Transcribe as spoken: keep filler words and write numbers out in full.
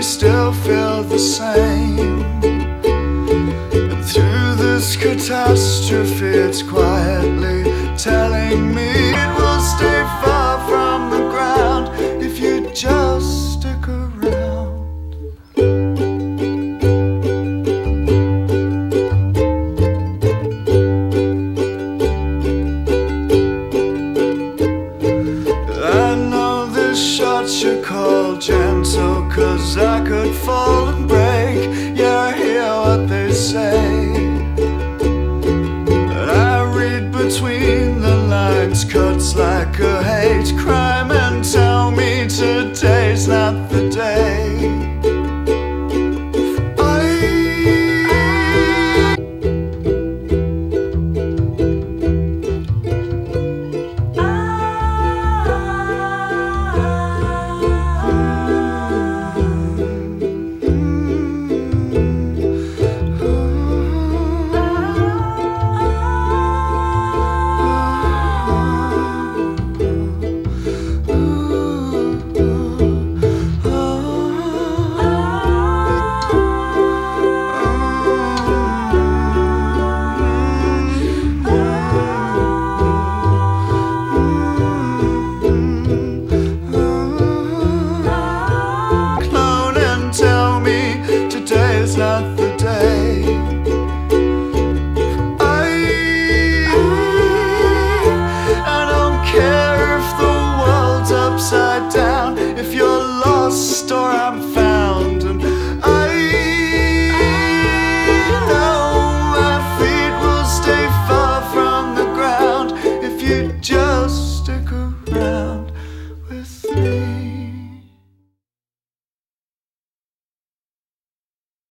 still feel the same. And through this catastrophe, it's quietly telling me it will stay far from the ground if you just stick around. I know this shot you call gentle, 'cause I could fall and break. Yeah, I hear what they say, but I read between the lines, cuts like a hate crime, and tell me today's not the day. Today's not the day. I, I don't care if the world's upside down, if you're lost or I'm